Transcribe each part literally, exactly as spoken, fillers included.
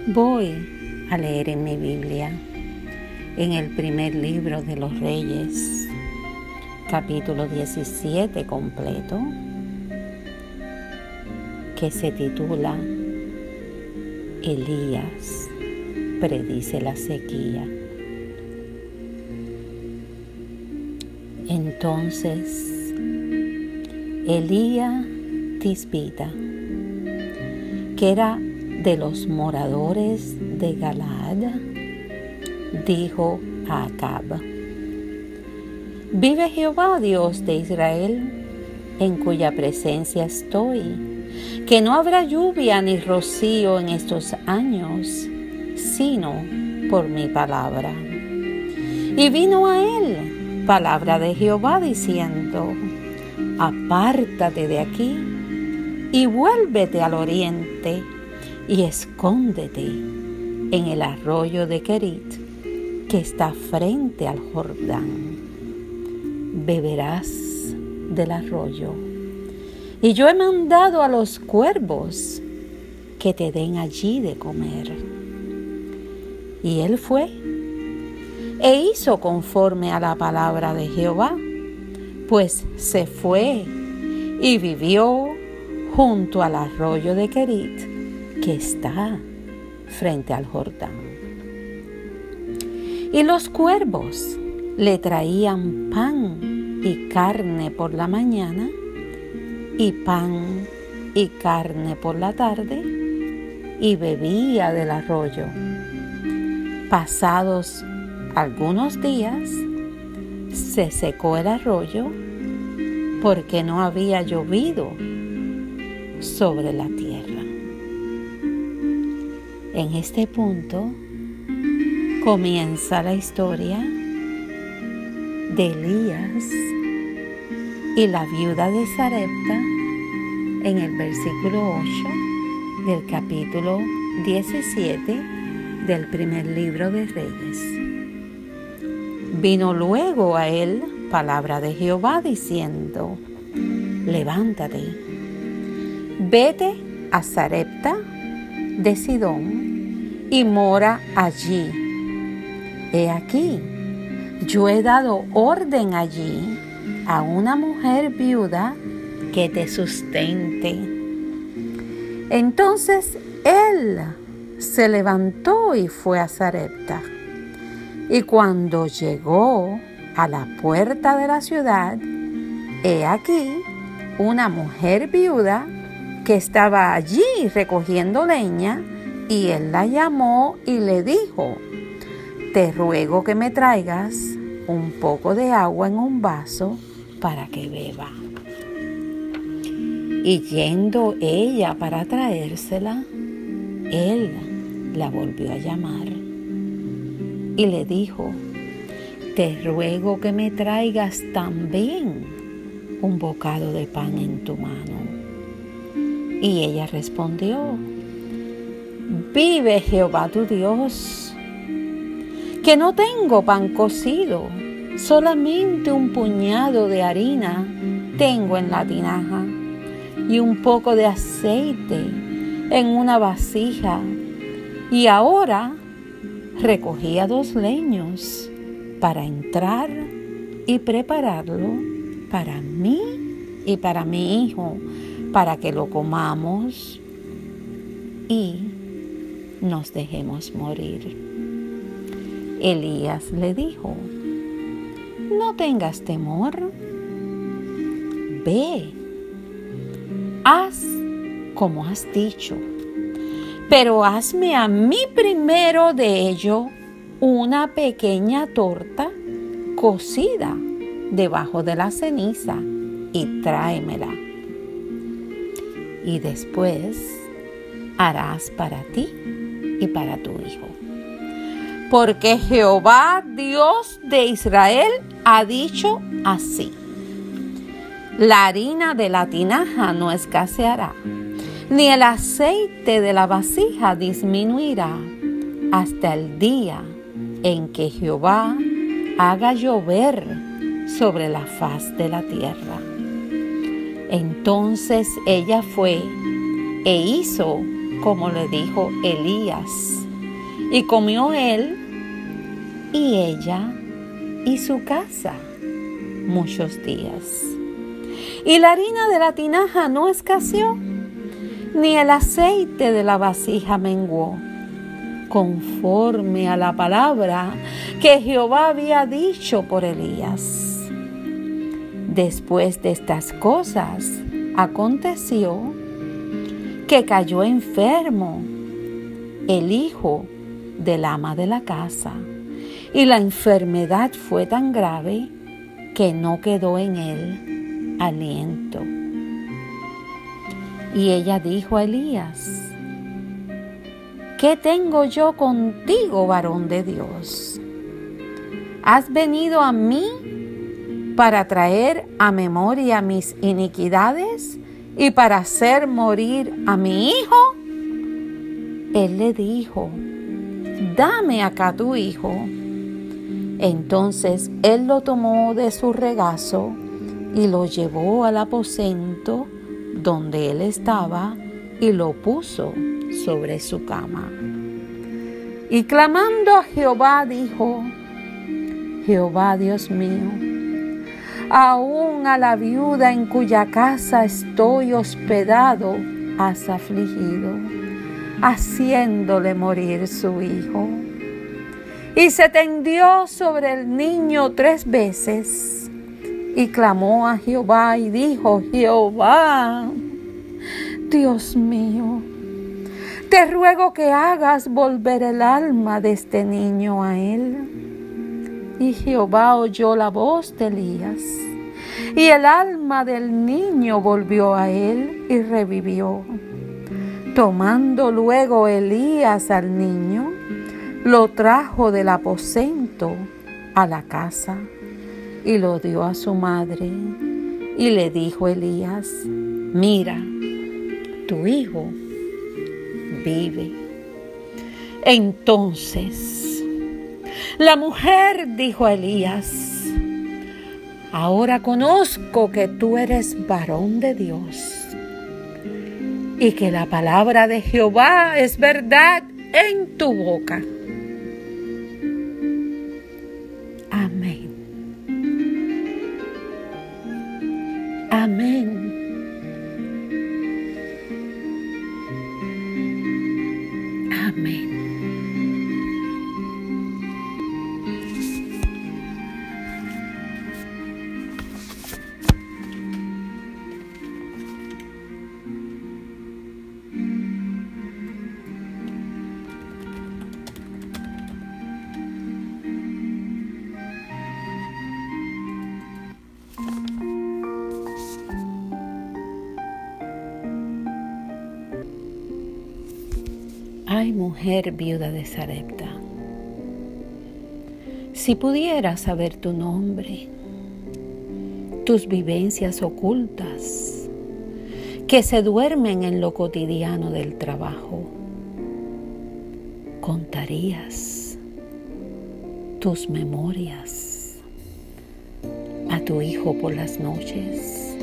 Voy a leer en mi Biblia, en el primer libro de los Reyes, capítulo diecisiete completo, que se titula Elías predice la sequía. Entonces, Elías Tisbita, que era de los moradores de Galaad, dijo a Acab: Vive Jehová, Dios de Israel, en cuya presencia estoy, que no habrá lluvia ni rocío en estos años, sino por mi palabra. Y vino a él palabra de Jehová diciendo: Apártate de aquí y vuélvete al oriente y escóndete en el arroyo de Querit, que está frente al Jordán. Beberás del arroyo, y yo he mandado a los cuervos que te den allí de comer. Y él fue e hizo conforme a la palabra de Jehová, pues se fue y vivió junto al arroyo de Querit, que está frente al Jordán. Y los cuervos le traían pan y carne por la mañana, y pan y carne por la tarde, y bebía del arroyo. Pasados algunos días, se secó el arroyo, porque no había llovido sobre la tierra. En este punto comienza la historia de Elías y la viuda de Sarepta en el versículo ocho del capítulo diecisiete del primer libro de Reyes. Vino luego a él palabra de Jehová diciendo: Levántate, vete a Sarepta de Sidón y mora allí. He aquí, yo he dado orden allí a una mujer viuda que te sustente. Entonces él se levantó y fue a Sarepta. Y cuando llegó a la puerta de la ciudad, he aquí una mujer viuda que estaba allí recogiendo leña, y él la llamó y le dijo: Te ruego que me traigas un poco de agua en un vaso para que beba. Y yendo ella para traérsela, él la volvió a llamar y le dijo: Te ruego que me traigas también un bocado de pan en tu mano. Y ella respondió: Vive Jehová tu Dios, que no tengo pan cocido, solamente un puñado de harina tengo en la tinaja y un poco de aceite en una vasija. Y ahora recogía dos leños para entrar y prepararlo para mí y para mi hijo, para que lo comamos y nos dejemos morir. Elías le dijo: No tengas temor, ve, haz como has dicho, pero hazme a mí primero de ello una pequeña torta cocida debajo de la ceniza y tráemela. Y después harás para ti y para tu hijo. Porque Jehová, Dios de Israel, ha dicho así: La harina de la tinaja no escaseará, ni el aceite de la vasija disminuirá, hasta el día en que Jehová haga llover sobre la faz de la tierra. Entonces ella fue e hizo como le dijo Elías. y comió él y ella y su casa muchos días. Y la harina de la tinaja no escaseó, ni el aceite de la vasija menguó, conforme a la palabra que Jehová había dicho por Elías. Después de estas cosas, aconteció que cayó enfermo el hijo del ama de la casa, y la enfermedad fue tan grave que no quedó en él aliento. Y ella dijo a Elías: ¿qué tengo yo contigo, varón de Dios? ¿Has venido a mí para traer a memoria mis iniquidades y para hacer morir a mi hijo? Él le dijo: dame acá tu hijo. Entonces él lo tomó de su regazo y lo llevó al aposento donde él estaba y lo puso sobre su cama. Y clamando a Jehová dijo: Jehová Dios mío, aún a la viuda en cuya casa estoy hospedado has afligido, haciéndole morir su hijo. Y se tendió sobre el niño tres veces y clamó a Jehová y dijo: Jehová, Dios mío, te ruego que hagas volver el alma de este niño a él. Y Jehová oyó la voz de Elías, y el alma del niño volvió a él y revivió. Tomando luego Elías al niño, lo trajo del aposento a la casa y lo dio a su madre. Y le dijo Elías: mira, tu hijo vive. Entonces la mujer dijo a Elías: ahora conozco que tú eres varón de Dios y que la palabra de Jehová es verdad en tu boca. Amén. Amén. Amén. Ay, mujer viuda de Sarepta, si pudiera saber tu nombre, tus vivencias ocultas que se duermen en lo cotidiano del trabajo, contarías tus memorias a tu hijo por las noches.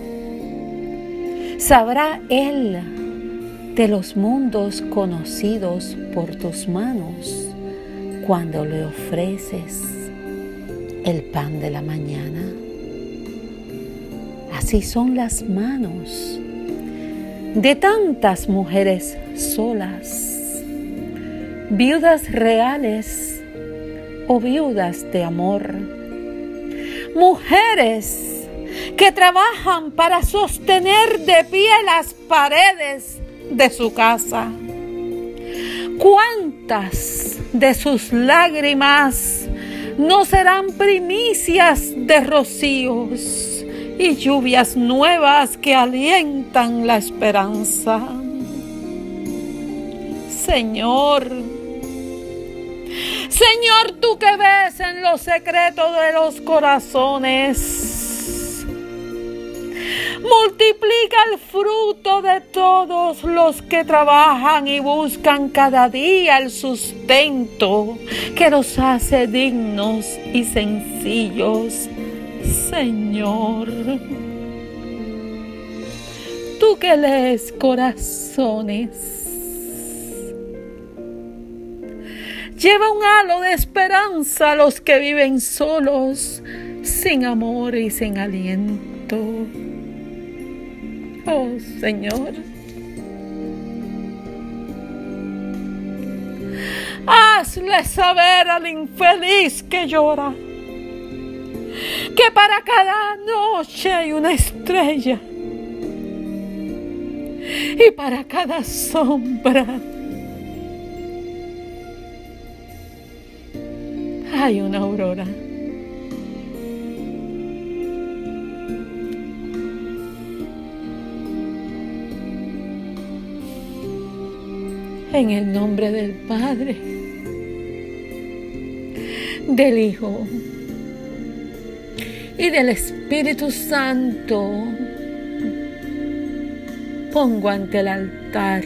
Sabrá él de los mundos conocidos por tus manos cuando le ofreces el pan de la mañana. Así son las manos de tantas mujeres solas, viudas reales o viudas de amor, mujeres que trabajan para sostener de pie las paredes de su casa. ¿Cuántas de sus lágrimas no serán primicias de rocíos y lluvias nuevas que alientan la esperanza? Señor, Señor, tú que ves en lo secreto de los corazones, multiplica el fruto de todos los que trabajan y buscan cada día el sustento que los hace dignos y sencillos. Señor, tú que lees corazones, Lleva un halo de esperanza a los que viven solos, sin amor y sin aliento. Oh, Señor. Hazle saber al infeliz que llora que para cada noche hay una estrella y para cada sombra hay una aurora. En el nombre del Padre, del Hijo y del Espíritu Santo, pongo ante el altar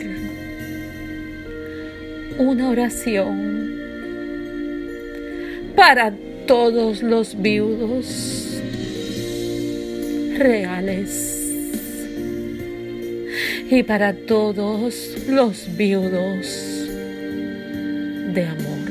una oración para todos los viudos reales y para todos los viudos de amor.